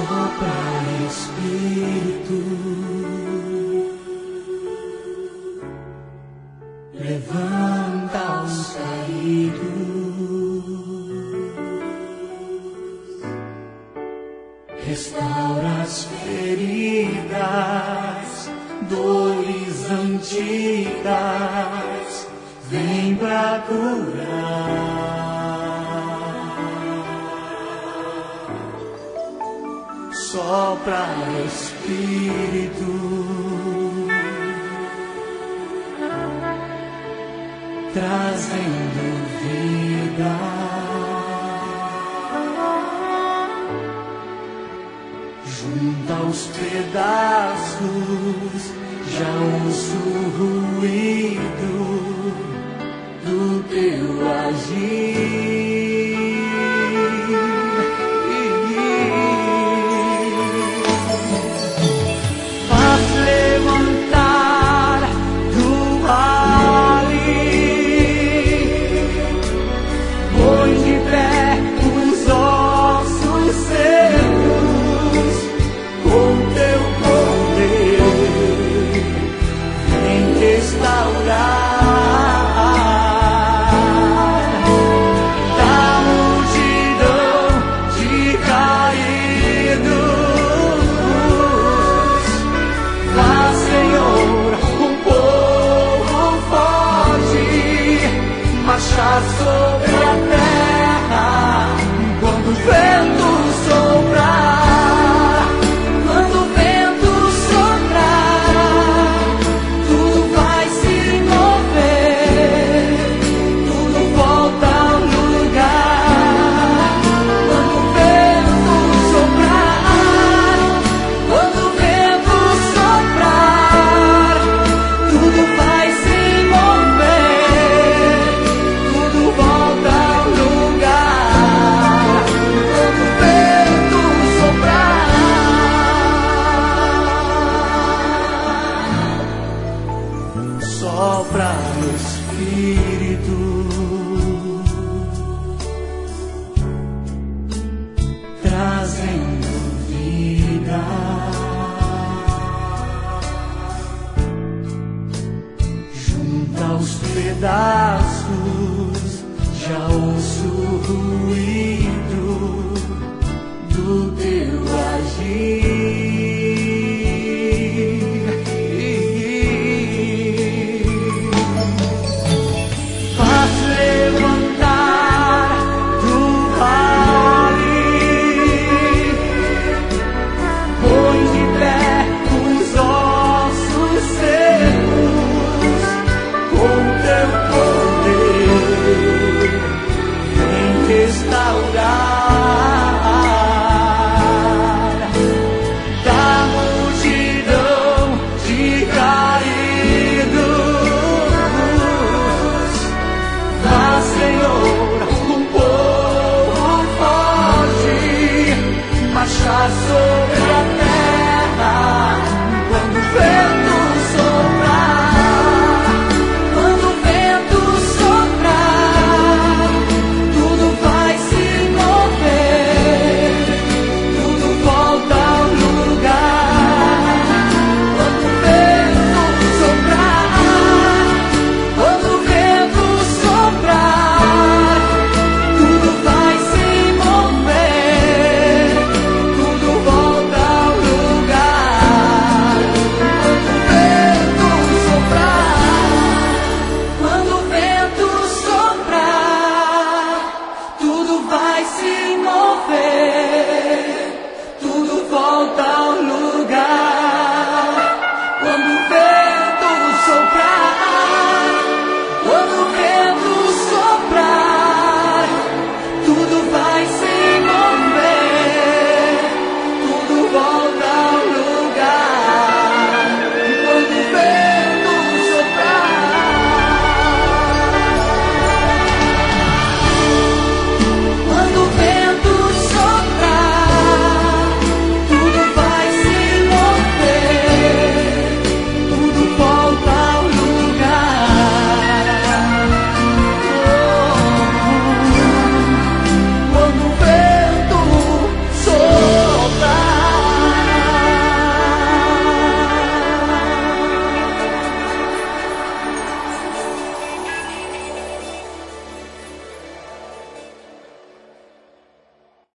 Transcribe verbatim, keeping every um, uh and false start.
Sopra, Espírito, levanta os caídos, restaura as feridas, dores antigas, vem pra curar. Sopra, Espírito, trazendo vida, junta os pedaços, já ouço o ruído do teu agir. Sobre a terra, quando o vento soprar, quando o vento soprar, tudo vai se mover, tudo volta ao lugar. Quando o vento soprar, quando o vento soprar, tudo vai se mover, volta ao lugar. Quando o vento soprar, sopra, Espírito, trazendo vida, junta os pedaços, já ouço o ruído do teu agir. Faz levantar do vale, põe de pé os ossos secos com teu poder. Restaurar da multidão de caídos, faz, Senhor, um povo forte marchar sobre